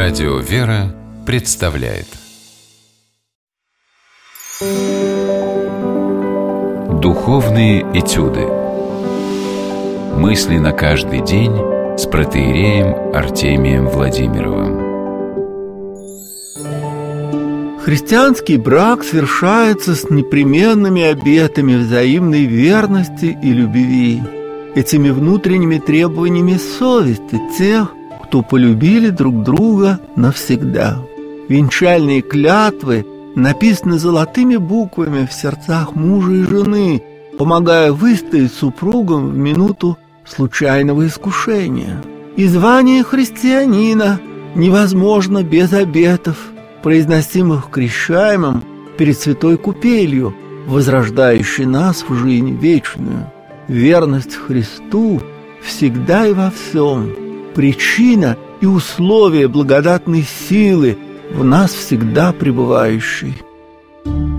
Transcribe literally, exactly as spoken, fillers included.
Радио «Вера» представляет Духовные этюды. Мысли на каждый день с протоиереем Артемием Владимировым. Христианский брак совершается с непременными обетами взаимной верности и любви, этими внутренними требованиями совести тех, кто полюбили друг друга навсегда. Венчальные клятвы написаны золотыми буквами в сердцах мужа и жены, помогая выстоять супругам в минуту случайного искушения. И звание христианина невозможно без обетов, произносимых крещаемым перед святой купелью, возрождающей нас в жизнь вечную. Верность Христу всегда и во всем – причина и условие благодатной силы в нас всегда пребывающей.